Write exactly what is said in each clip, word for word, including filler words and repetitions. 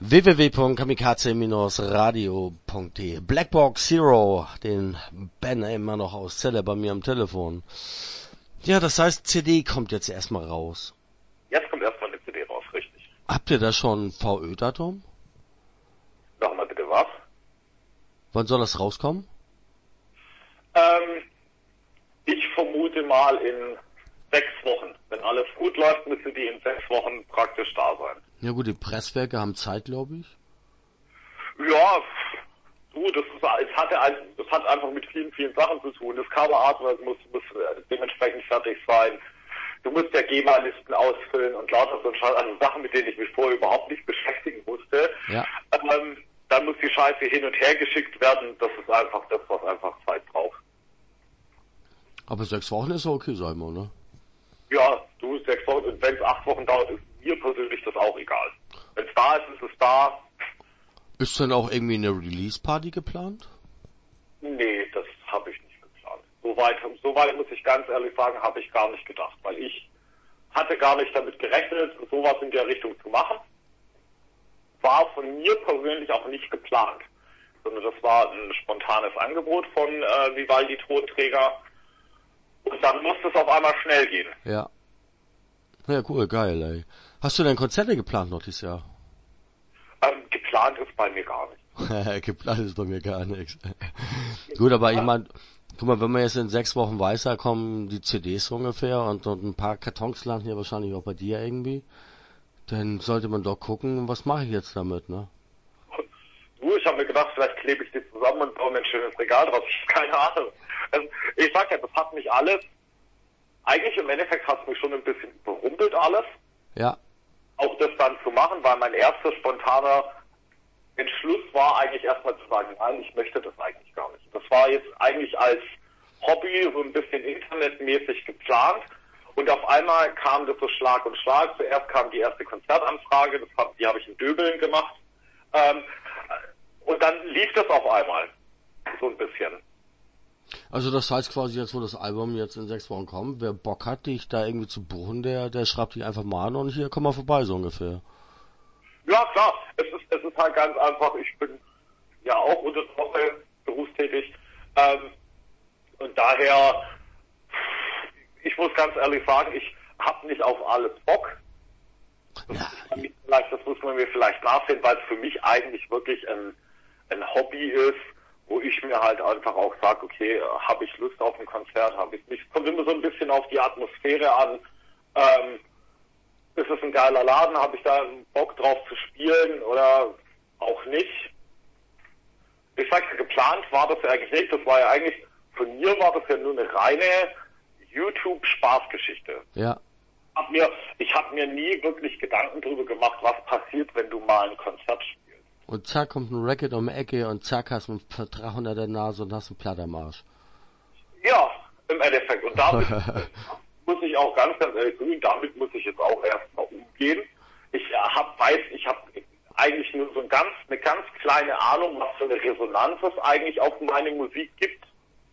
w w w punkt kamikaze radio punkt de. Blackbox Zero, den Ben immer noch aus Celle bei mir am Telefon. Ja, das heißt, C D kommt jetzt erstmal raus. Jetzt kommt erstmal eine C D raus, richtig. Habt ihr da schon ein V Ö-Datum? Nochmal bitte was? Wann soll das rauskommen? Ähm, ich vermute mal in sechs Wochen. Wenn alles gut läuft, müsste die in sechs Wochen praktisch da sein. Ja gut, die Presswerke haben Zeit, glaube ich. Ja, du, das, ist, es hatte ein, das hat einfach mit vielen, vielen Sachen zu tun. Das Coverart muss, muss dementsprechend fertig sein. Du musst ja G E M A-Listen ausfüllen und lauter so also Sachen, mit denen ich mich vorher überhaupt nicht beschäftigen musste. Ja. Ähm, dann muss die Scheiße hin und her geschickt werden. Das ist einfach das, was einfach Zeit braucht. Aber sechs Wochen ist okay, sag ich mal, ne? Ja, du, sechs Wochen, und wenn es acht Wochen dauert, ist mir persönlich das auch egal. Wenn es da ist, ist es da. Ist denn auch irgendwie eine Release-Party geplant? Nee, das habe ich nicht geplant. Soweit, soweit muss ich ganz ehrlich sagen, habe ich gar nicht gedacht, weil ich hatte gar nicht damit gerechnet, sowas in der Richtung zu machen. War von mir persönlich auch nicht geplant, sondern das war ein spontanes Angebot von äh, Vivaldi Tonträger. Und dann musste es auf einmal schnell gehen. Ja. Ja, cool, geil, ey. Hast du denn Konzerte geplant noch dieses Jahr? Ähm, geplant ist bei mir gar nicht. Geplant ist bei mir gar nichts. Gut, aber ich meine, guck mal, wenn man jetzt in sechs Wochen weiß, da kommen die C Ds ungefähr und, und ein paar Kartons landen ja wahrscheinlich auch bei dir irgendwie, dann sollte man doch gucken, was mache ich jetzt damit, ne? Du, ich habe mir gedacht, vielleicht klebe ich die zusammen und baue mir ein schönes Regal draus. Keine Ahnung. Also, ich sag ja, das hat mich alles, eigentlich im Endeffekt hat es mich schon ein bisschen überrumpelt alles. Ja. Auch das dann zu machen, weil mein erster spontaner Entschluss war eigentlich erstmal zu sagen, nein, ich möchte das eigentlich gar nicht. Das war jetzt eigentlich als Hobby so ein bisschen internetmäßig geplant und auf einmal kam das so Schlag und Schlag. Zuerst kam die erste Konzertanfrage, das hab, die habe ich in Döbeln gemacht. Ähm, und dann lief das auf einmal so ein bisschen. Also das heißt quasi jetzt, wo das Album jetzt in sechs Wochen kommt, wer Bock hat, dich da irgendwie zu buchen, der, der schreibt dich einfach mal an und hier, komm mal vorbei, so ungefähr. Ja, klar. Es ist, es ist halt ganz einfach, ich bin ja auch unter der Woche berufstätig. Ähm, und daher, ich muss ganz ehrlich sagen, ich habe nicht auf alles Bock. Das, Ja. vielleicht, das muss man mir vielleicht nachsehen, weil es für mich eigentlich wirklich ein, ein Hobby ist, wo ich mir halt einfach auch sage, okay, habe ich Lust auf ein Konzert, habe ich nicht. Es kommt immer so ein bisschen auf die Atmosphäre an. Ähm, ist es ein geiler Laden, habe ich da Bock drauf zu spielen oder auch nicht? Ich sag, geplant war das ja eigentlich nicht. Das war ja eigentlich, von mir war das ja nur eine reine YouTube-Spaßgeschichte. Ja. Hab mir, ich habe mir nie wirklich Gedanken darüber gemacht, was passiert, wenn du mal ein Konzert spielst. Und zack kommt ein Racket um die Ecke und zack hast du einen Vertrag unter der Nase und hast einen Platt am Arsch. Ja, im Endeffekt. Und damit muss ich auch ganz, ganz ehrlich sagen, damit muss ich jetzt auch erstmal umgehen. Ich äh, hab, weiß, ich habe eigentlich nur so ein ganz, eine ganz kleine Ahnung, was für eine Resonanz es eigentlich auf meine Musik gibt.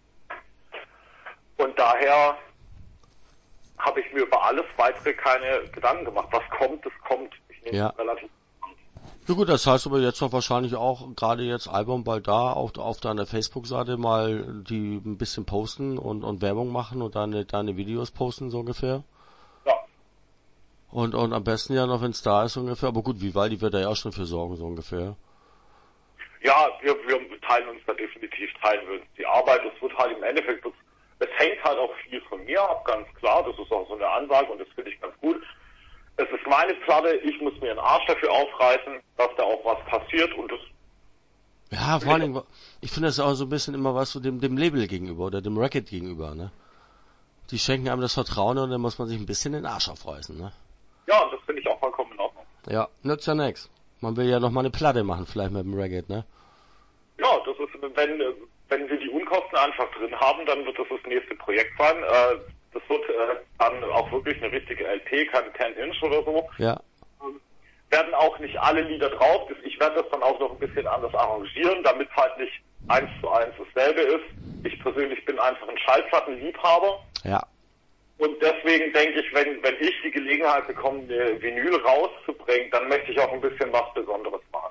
Und daher habe ich mir über alles weitere keine Gedanken gemacht. Was kommt, das kommt. Ich nehme Ja. es relativ. Ja gut, das heißt aber jetzt doch wahrscheinlich auch, gerade jetzt Album bald da, auf, auf deiner Facebook-Seite mal die ein bisschen posten und, und Werbung machen und deine, deine Videos posten, so ungefähr. Ja. Und, und am besten ja noch, wenn es da ist, ungefähr. Aber gut, Vivaldi wird da ja auch schon für sorgen, so ungefähr. Ja, wir, wir teilen uns da definitiv, teilen wir uns die Arbeit. Es wird halt im Endeffekt, es, es hängt halt auch viel von mir ab, ganz klar. Das ist auch so eine Ansage und das finde ich ganz gut. Es ist meine Platte, ich muss mir den Arsch dafür aufreißen, dass da auch was passiert und das... Ja, vor allen Dingen, ich finde das auch so ein bisschen immer was so dem, dem Label gegenüber oder dem Racket gegenüber, ne? Die schenken einem das Vertrauen und dann muss man sich ein bisschen den Arsch aufreißen, ne? Ja, und das finde ich auch vollkommen in Ordnung. Ja, nützt ja nix. Man will ja noch mal eine Platte machen, vielleicht mit dem Racket, ne? Ja, das ist, wenn, wenn wir die Unkosten einfach drin haben, dann wird das das nächste Projekt sein. Äh, das wird äh, dann auch wirklich eine richtige L P, keine zehn Inch oder so. Ja. Werden auch nicht alle Lieder drauf. Ich werde das dann auch noch ein bisschen anders arrangieren, damit es halt nicht eins zu eins dasselbe ist. Ich persönlich bin einfach ein Schallplattenliebhaber. Ja. Und deswegen denke ich, wenn, wenn ich die Gelegenheit bekomme, eine Vinyl rauszubringen, dann möchte ich auch ein bisschen was Besonderes machen.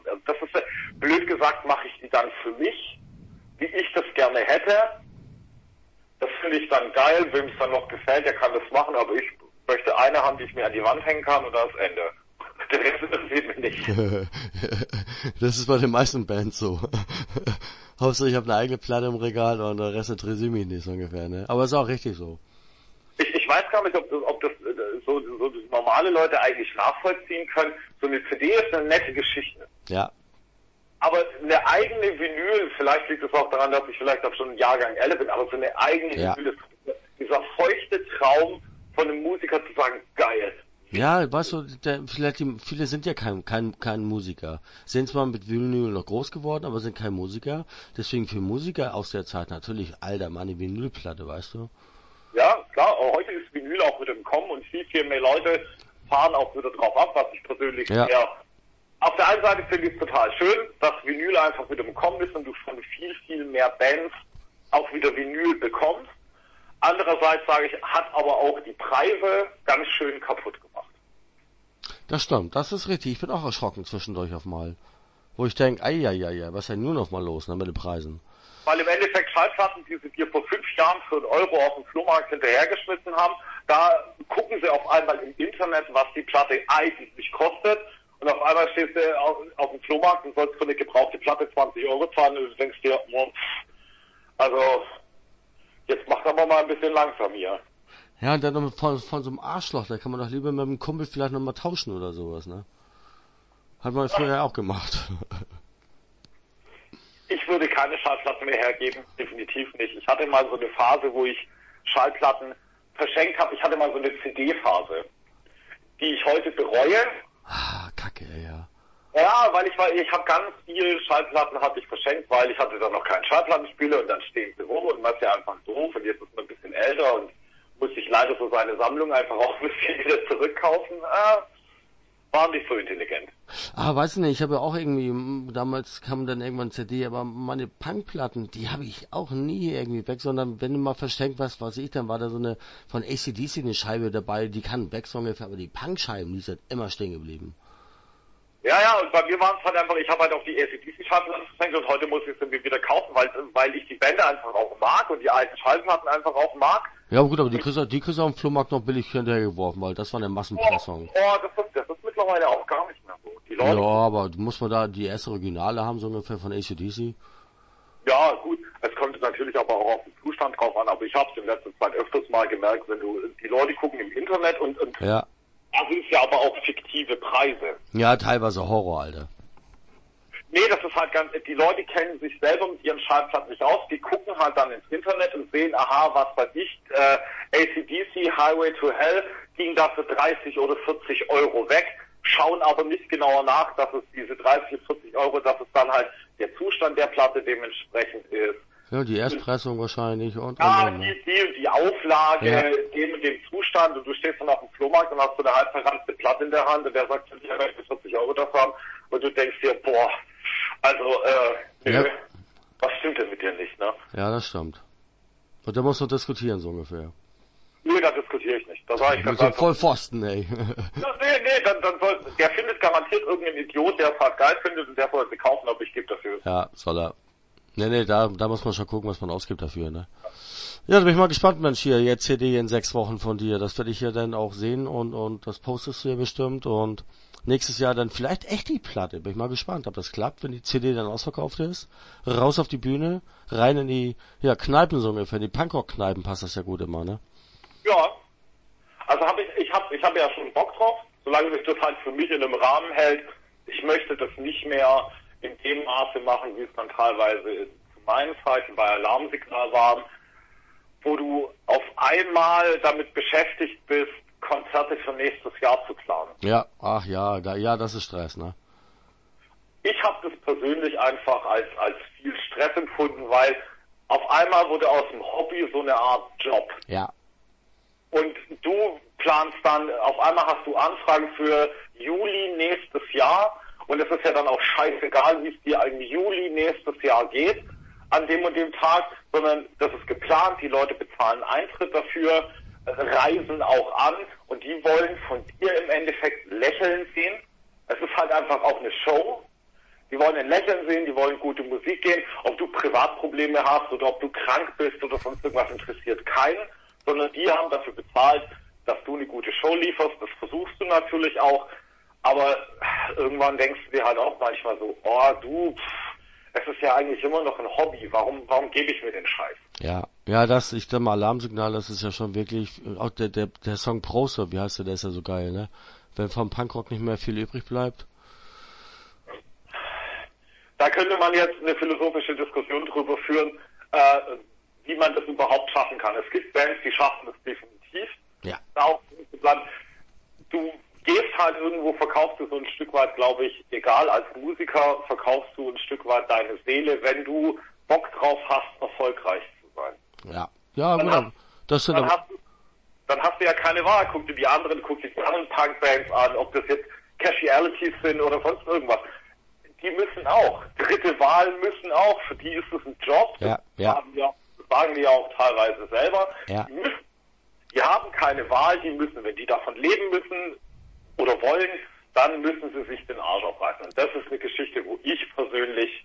Platte. Das finde ich dann geil, wem es dann noch gefällt, der kann das machen, aber ich möchte eine haben, die ich mir an die Wand hängen kann und da ist Ende. Der Rest interessiert mich nicht. Das ist bei den meisten Bands so. Hauptsache ich habe eine eigene Platte im Regal und der Rest interessiert mich nicht so ungefähr, ne? Aber ist auch richtig so. Ich, ich weiß gar nicht, ob das, ob das so, so normale Leute eigentlich nachvollziehen können. So eine C D ist eine nette Geschichte. Ja. Aber eine eigene Vinyl, vielleicht liegt es auch daran, dass ich vielleicht auch schon einen Jahrgang älter bin, aber so eine eigene Ja. Vinyl ist dieser feuchte Traum von einem Musiker zu sagen, geil. Ja, weißt du, der, vielleicht die, viele sind ja kein, kein, kein Musiker. Sind zwar mit Vinyl noch groß geworden, aber sind kein Musiker. Deswegen für Musiker aus der Zeit natürlich, alter Mann, die Vinylplatte, weißt du? Ja, klar, aber heute ist Vinyl auch wieder im Kommen und viel, viel mehr Leute fahren auch wieder drauf ab, was ich persönlich Ja. sehr... Auf der einen Seite finde ich es total schön, dass Vinyl einfach wieder im Kommen ist und du von viel, viel mehr Bands auch wieder Vinyl bekommst. Andererseits sage ich, hat aber auch die Preise ganz schön kaputt gemacht. Das stimmt, das ist richtig. Ich bin auch erschrocken zwischendurch auf mal. Wo ich denke, ei, ei, ei, ei, was ist denn nun noch mal los, ne, mit den Preisen? Weil im Endeffekt Schallplatten, die sie dir vor fünf Jahren für einen Euro auf dem Flohmarkt hinterhergeschmissen haben, da gucken sie auf einmal im Internet, was die Platte eigentlich kostet. Und auf einmal stehst du auf, auf dem Flohmarkt und sollst für eine gebrauchte Platte zwanzig Euro zahlen und du denkst dir, oh, also jetzt macht aber mal ein bisschen langsam hier. Ja, und dann noch von, von so einem Arschloch, da kann man doch lieber mit dem Kumpel vielleicht noch mal tauschen oder sowas, ne? Hat man früher ja auch gemacht. Ich würde keine Schallplatten mehr hergeben, definitiv nicht. Ich hatte mal so eine Phase, wo ich Schallplatten verschenkt habe. Ich hatte mal so eine C D-Phase, die ich heute bereue. Ah, Kacke, ja. Ja, weil ich war, ich habe ganz viele Schallplatten hatte ich verschenkt, weil ich hatte dann noch keinen Schallplattenspieler und dann stehen sie rum und man ist ja einfach doof und jetzt ist man ein bisschen älter und muss sich leider so seine Sammlung einfach auch ein bisschen wieder zurückkaufen. Äh, war nicht so intelligent. Ah, weißt du nicht, ich habe ja auch irgendwie, damals kam dann irgendwann C D, aber meine Punkplatten, die habe ich auch nie irgendwie weg, sondern wenn du mal verschenkt was, was ich, dann war da so eine von A C D C eine Scheibe dabei, die kann weg so ungefähr, aber die Punkscheiben, die sind immer stehen geblieben. Ja, ja, und bei mir waren es halt einfach, ich habe halt auf die A C D C-Schallplatten verschenkt und heute muss ich sie mir wieder kaufen, weil, weil ich die Bände einfach auch mag und die alten Schallplatten einfach auch mag. Ja, aber gut, aber die kriegst du, die kriegst du auf dem Flohmarkt noch billig hinterhergeworfen, weil das war eine Massenpressung. Oh, oh das, ist, das ist mittlerweile auch gar nicht mehr so. Die Leute, Ja, aber muss man da die erste Originale haben, so ungefähr von A C D C? ja, gut, es kommt natürlich aber auch auf den Zustand drauf an, aber ich habe es in letzter Zeit öfters mal gemerkt, wenn du, die Leute gucken im Internet und, und Ja. da sind es ja aber auch fiktive Preise. Ja, teilweise Horror, Alter. Nee, das ist halt ganz, die Leute kennen sich selber mit ihren Schallplatten nicht aus, die gucken halt dann ins Internet und sehen, aha, was weiß ich, äh, A C D C, Highway to Hell, ging da für dreißig oder vierzig Euro weg, schauen aber nicht genauer nach, dass es diese dreißig, vierzig Euro, dass es dann halt der Zustand der Platte dementsprechend ist. Ja, die Erstpressung wahrscheinlich und, Ja, und, und die, die, die Auflage, Ja. dem und dem Zustand und du stehst dann auf dem Flohmarkt und hast so eine halb verranzte Platte in der Hand und der sagt, ich möchte vierzig Euro dafür haben und du denkst dir, boah, also, äh, nö, Ja. was stimmt denn mit dir nicht, ne? Ja, das stimmt. Und da muss man diskutieren, so ungefähr. Nö, da diskutiere ich nicht. Da sage ich Du ganz bist ja einfach, voll Pfosten, ey. ja, nee, nee, dann, dann soll, der findet garantiert irgendeinen Idiot, der es halt geil findet und der soll sie kaufen, aber ich gebe dafür. Ja, soll er. Nee, nee, da, da muss man schon gucken, was man ausgibt dafür, ne? Ja, da bin ich mal gespannt, Mensch, hier, jetzt C D in sechs Wochen von dir. Das werde ich ja dann auch sehen und, und das postest du ja bestimmt und nächstes Jahr dann vielleicht echt die Platte. Bin ich mal gespannt, ob das klappt, wenn die C D dann ausverkauft ist. Raus auf die Bühne, rein in die, ja, Kneipen so ungefähr. In die Punkrock-Kneipen passt das ja gut immer, ne? Ja. Also habe ich, ich habe ich hab ja schon Bock drauf, solange sich das halt für mich in einem Rahmen hält. Ich möchte das nicht mehr in dem Maße machen, wie es dann teilweise zu meinen Zeiten bei Alarmsignal war, wo du auf einmal damit beschäftigt bist, Konzerte für nächstes Jahr zu planen. Ja, ach ja, da, ja, das ist Stress, ne? Ich habe das persönlich einfach als, als viel Stress empfunden, weil auf einmal wurde aus dem Hobby so eine Art Job. Ja. Und du planst dann, auf einmal hast du Anfragen für Juli nächstes Jahr und es ist ja dann auch scheißegal, wie es dir im Juli nächstes Jahr geht, an dem und dem Tag, sondern das ist geplant, die Leute bezahlen Eintritt dafür, reisen auch an und die wollen von dir im Endeffekt lächeln sehen. Es ist halt einfach auch eine Show, Die wollen ein Lächeln sehen, die wollen gute Musik gehen. Ob du Privatprobleme hast oder ob du krank bist oder sonst irgendwas, interessiert keinen, sondern die haben dafür bezahlt, dass du eine gute Show lieferst. Das versuchst du natürlich auch, aber irgendwann denkst du dir halt auch manchmal so, oh du, pff, es ist ja eigentlich immer noch ein Hobby, warum warum gebe ich mir den Scheiß? Ja, ja, das, ich glaube mal Alarmsignal, das ist ja schon wirklich, auch der, der, der Song Proser, wie heißt der, der ist ja so geil, ne? Wenn vom Punkrock nicht mehr viel übrig bleibt. Da könnte man jetzt eine philosophische Diskussion drüber führen, äh, wie man das überhaupt schaffen kann. Es gibt Bands, die schaffen das definitiv. Ja. Da auch zu bleiben. Du gehst halt irgendwo, verkaufst du so ein Stück weit, glaube ich, egal, als Musiker verkaufst du ein Stück weit deine Seele, wenn du Bock drauf hast, erfolgreich zu sein. Ja. Ja, dann gut. Hast, das sind dann, aber, hast du, dann hast du ja keine Wahl. Guck dir die anderen, guck dir die anderen Punk-Bands an, ob das jetzt Casualties sind oder sonst irgendwas. Die müssen auch. Dritte Wahlen müssen auch. Für die ist es ein Job. Ja, das, ja. Haben die auch, das sagen die ja auch teilweise selber. Ja. Die, müssen, die haben keine Wahl. Die müssen, wenn die davon leben müssen oder wollen, dann müssen sie sich den Arsch aufreißen. Und das ist eine Geschichte, wo ich persönlich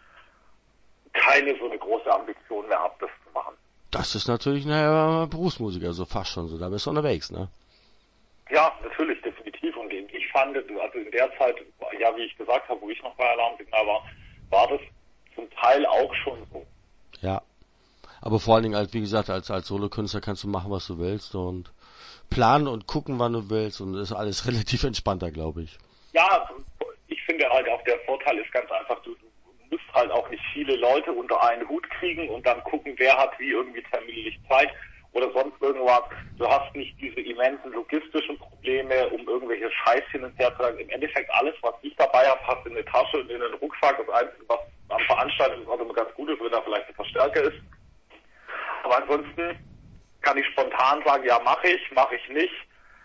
keine so eine große Ambition mehr habe, das zu machen. Das ist natürlich, naja, Berufsmusiker, so fast schon so. Da bist du unterwegs, ne? Ja, natürlich, definitiv. Und ich fand, also in der Zeit, ja, wie ich gesagt habe, wo ich noch bei Alarmsignal war, war das zum Teil auch schon so. Ja. Aber vor allen Dingen, halt, wie gesagt, als, als Solokünstler kannst du machen, was du willst und planen und gucken, wann du willst und das ist alles relativ entspannter, glaube ich. Ja, ich finde halt auch der Vorteil ist ganz einfach, du, du musst halt auch nicht viele Leute unter einen Hut kriegen und dann gucken, wer hat wie irgendwie terminlich Zeit oder sonst irgendwas. Du hast nicht diese immensen logistischen Probleme, um irgendwelche Scheiß hin und her zu sagen. Im Endeffekt alles, was ich dabei habe, passt in eine Tasche und in den Rucksack. Das Einzige, was am Veranstaltungsort immer ganz gut ist, wenn da vielleicht ein Verstärker ist. Aber ansonsten kann ich spontan sagen, ja, mache ich, mache ich nicht.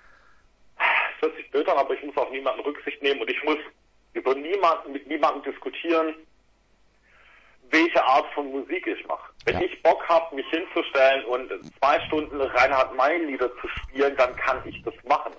Es hört sich blöd an, aber ich muss auf niemanden Rücksicht nehmen und ich muss über niemanden, mit niemandem diskutieren, welche Art von Musik ich mache. Wenn Ja. ich Bock habe, mich hinzustellen und zwei Stunden Reinhard May Lieder zu spielen, dann kann ich das machen.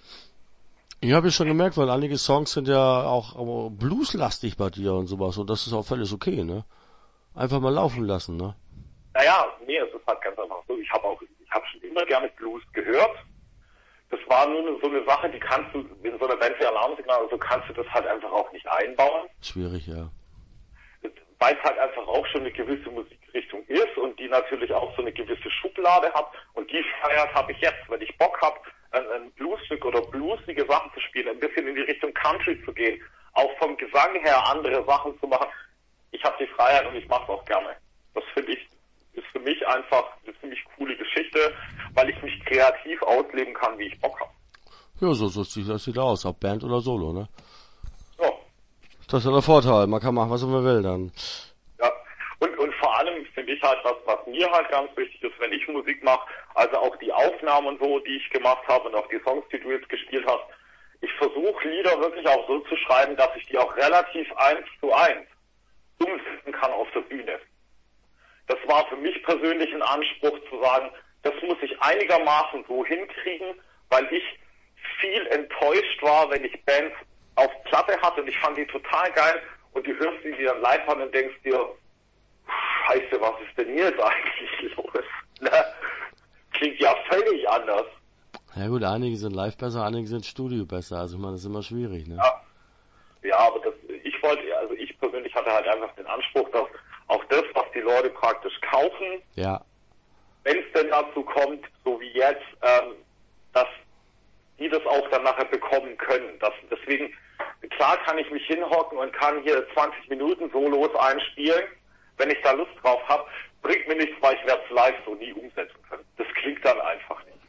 Ich habe ja schon gemerkt, weil einige Songs sind ja auch blueslastig bei dir und sowas und das ist auch völlig okay, ne? Einfach mal laufen lassen, ne? Naja, nee, es ist halt ganz einfach so. Ich habe auch, ich habe schon immer gerne Blues gehört. Das war nur so eine Sache, die kannst du in so einer Band wie Alarmsignal, also kannst du das halt einfach auch nicht einbauen. Schwierig, ja. Weil es halt einfach auch schon eine gewisse Musikrichtung ist und die natürlich auch so eine gewisse Schublade hat und die Freiheit habe ich jetzt, wenn ich Bock habe, ein, ein Bluesstück oder bluesige Sachen zu spielen, ein bisschen in die Richtung Country zu gehen, auch vom Gesang her andere Sachen zu machen. Ich habe die Freiheit und ich mache es auch gerne. Das finde ich, ist für mich einfach eine ziemlich coole Geschichte, weil ich mich kreativ ausleben kann, wie ich Bock habe. Ja, so, so sieht das wieder aus, ob Band oder Solo, ne? Ja. Das ist ja der Vorteil, man kann machen, was man will dann. Ja, und, und vor allem finde ich halt, was, was mir halt ganz wichtig ist, wenn ich Musik mache, also auch die Aufnahmen und so, die ich gemacht habe und auch die Songs, die du jetzt gespielt hast, ich versuche Lieder wirklich auch so zu schreiben, dass ich die auch relativ eins zu eins umsetzen kann auf der Bühne. Das war für mich persönlich ein Anspruch zu sagen, das muss ich einigermaßen so hinkriegen, weil ich viel enttäuscht war, wenn ich Bands auf Platte hatte und ich fand die total geil und du hörst die dann live an und denkst dir, Scheiße, was ist denn hier jetzt eigentlich los? Ne? Klingt ja völlig anders. Ja gut, einige sind live besser, einige sind Studio besser, also ich meine, das ist immer schwierig, ne? Ja, ja, aber das, ich wollte, also ich persönlich hatte halt einfach den Anspruch, dass auch das, was die Leute praktisch kaufen, Ja. wenn es denn dazu kommt, so wie jetzt, ähm, dass die das auch dann nachher bekommen können. Das, deswegen, klar kann ich mich hinhocken und kann hier zwanzig Minuten Solos einspielen, wenn ich da Lust drauf habe, bringt mir nichts, weil ich werde es live so nie umsetzen können. Das klingt dann einfach nicht.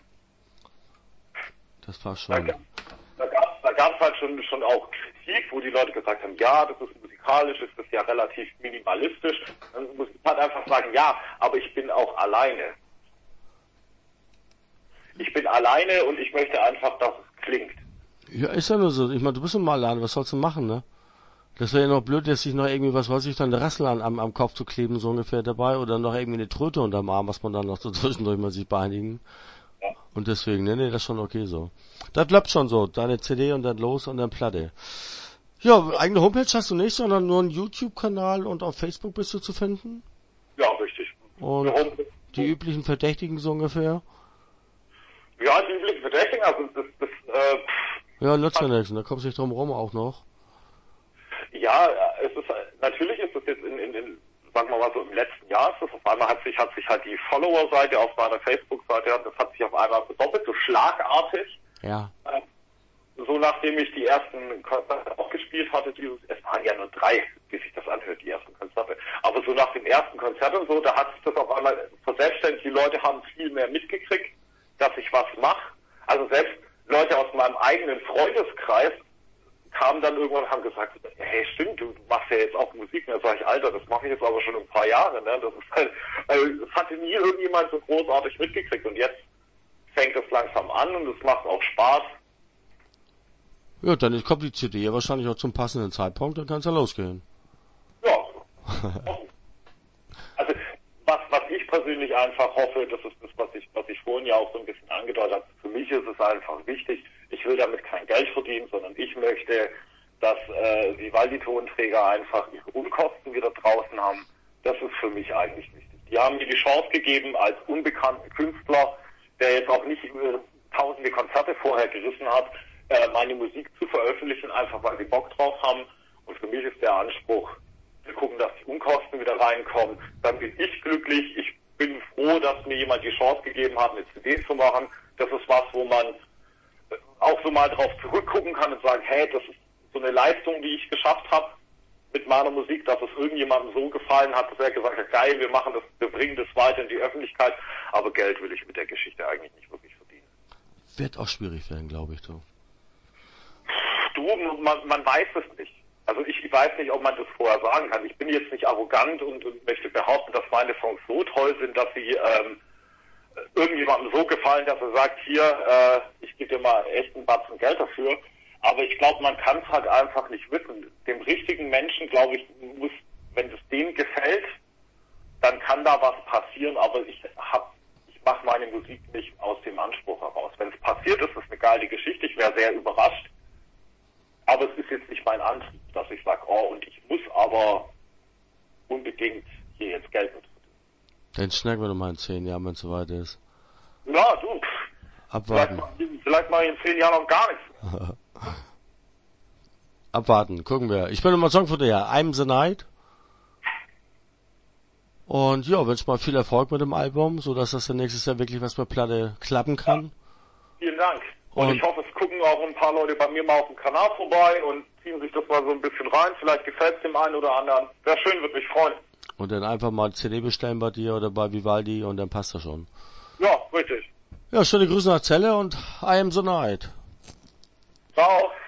Das war Da, schon. da gab es da gab's halt schon, schon auch Kritik, wo die Leute gesagt haben, ja, das ist musikalisch, ist das ja relativ minimalistisch. Dann muss ich halt einfach sagen, ja, aber ich bin auch alleine. Ich bin alleine und ich möchte einfach, dass es klingt. Ja, ist ja nur so. Ich meine, du bist immer alleine, was sollst du machen, ne? Das wäre ja noch blöd, jetzt sich noch irgendwie, was weiß ich, dann eine Rassel an, am, am Kopf zu kleben, so ungefähr dabei, oder noch irgendwie eine Tröte unterm Arm, was man dann noch so zwischendurch mal sich beeinigen. Ja. Und deswegen, ne, ne, das ist schon okay so. Das bleibt schon so. Deine C D und dann los und dann Platte. Ja, eigene Homepage hast du nicht, sondern nur einen YouTube-Kanal und auf Facebook bist du zu finden? Ja, richtig. Und die üblichen Verdächtigen so ungefähr? Ja, die üblichen Verdächtigen, also das, das äh, ja, nützt ja nichts, da kommst du nicht drum rum auch noch. Ja, es ist natürlich ist es jetzt in, in, in sagen wir mal so im letzten Jahr ist das auf einmal hat sich hat sich halt die Follower-Seite auf meiner Facebook-Seite, das hat sich auf einmal doppelt so schlagartig. Ja. Äh, so nachdem ich die ersten Konzerte auch gespielt hatte, dieses, es waren ja nur drei, wie sich das anhört, die ersten Konzerte. Aber so nach dem ersten Konzert und so, da hat sich das auf einmal verselbstständigt. Die Leute haben viel mehr mitgekriegt, dass ich was mache. Also selbst Leute aus meinem eigenen Freundeskreis kamen dann irgendwann und haben gesagt, hey stimmt, du machst ja jetzt auch Musik. Und da sag ich, Alter, das mache ich jetzt aber schon ein paar Jahre. Ne? Das ist halt, also, das hatte nie irgendjemand so großartig mitgekriegt. Und jetzt fängt es langsam an und es macht auch Spaß. Ja, dann kommt die C D ja wahrscheinlich auch zum passenden Zeitpunkt, dann kann es ja losgehen. Ja. Also was, was ich persönlich einfach hoffe, das ist das, was ich, was ich vorhin ja auch so ein bisschen angedeutet habe. Für mich ist es einfach wichtig, ich will damit kein Geld verdienen, sondern ich möchte, dass äh, die Vivaldi-Tonträger einfach ihre Unkosten wieder draußen haben. Das ist für mich eigentlich wichtig. Die haben mir die Chance gegeben, als unbekannten Künstler, der jetzt auch nicht äh, tausende Konzerte vorher gerissen hat, äh, meine Musik zu veröffentlichen, einfach weil sie Bock drauf haben. Und für mich ist der Anspruch, wir gucken, dass die Unkosten wieder reinkommen. Dann bin ich glücklich. Ich bin froh, dass mir jemand die Chance gegeben hat, eine C D zu machen. Das ist was, wo man auch so mal drauf zurückgucken kann und sagen, hey, das ist so eine Leistung, die ich geschafft habe mit meiner Musik, dass es irgendjemandem so gefallen hat, dass er gesagt hat, geil, wir machen das, wir bringen das weiter in die Öffentlichkeit, aber Geld will ich mit der Geschichte eigentlich nicht wirklich verdienen. Wird auch schwierig werden, glaube ich, du. Du, man, man weiß es nicht. Also ich weiß nicht, ob man das vorher sagen kann. Ich bin jetzt nicht arrogant und, und möchte behaupten, dass meine Songs so toll sind, dass sie ähm, irgendjemandem so gefallen, dass er sagt, hier, äh, ich gebe dir mal echt einen Batzen Geld dafür. Aber ich glaube, man kann es halt einfach nicht wissen. Dem richtigen Menschen, glaube ich, muss, wenn es denen gefällt, dann kann da was passieren. Aber ich hab, ich mache meine Musik nicht aus dem Anspruch heraus. Wenn es passiert, ist es eine geile Geschichte. Ich wäre sehr überrascht. Aber es ist jetzt nicht mein Antrieb, dass ich sage, oh, und ich muss aber unbedingt hier jetzt Geld mit verdienen. Dann schnacken wir doch mal in zehn Jahren, wenn es soweit ist. Ja, du. Abwarten. Vielleicht, vielleicht mache ich in zehn Jahren noch gar nichts. Abwarten, gucken wir. Ich bin immer Song von dir, I'm the Night. Und ja, wünsche mal viel Erfolg mit dem Album, so dass das dann nächstes Jahr wirklich was mit Platte klappen kann. Ja, vielen Dank. Und, und ich hoffe, es gucken auch ein paar Leute bei mir mal auf dem Kanal vorbei und ziehen sich das mal so ein bisschen rein. Vielleicht gefällt es dem einen oder anderen. Wäre schön, würde mich freuen. Und dann einfach mal C D bestellen bei dir oder bei Vivaldi und dann passt das schon. Ja, richtig. Ja, schöne Grüße nach Celle und I am the Night. Ciao.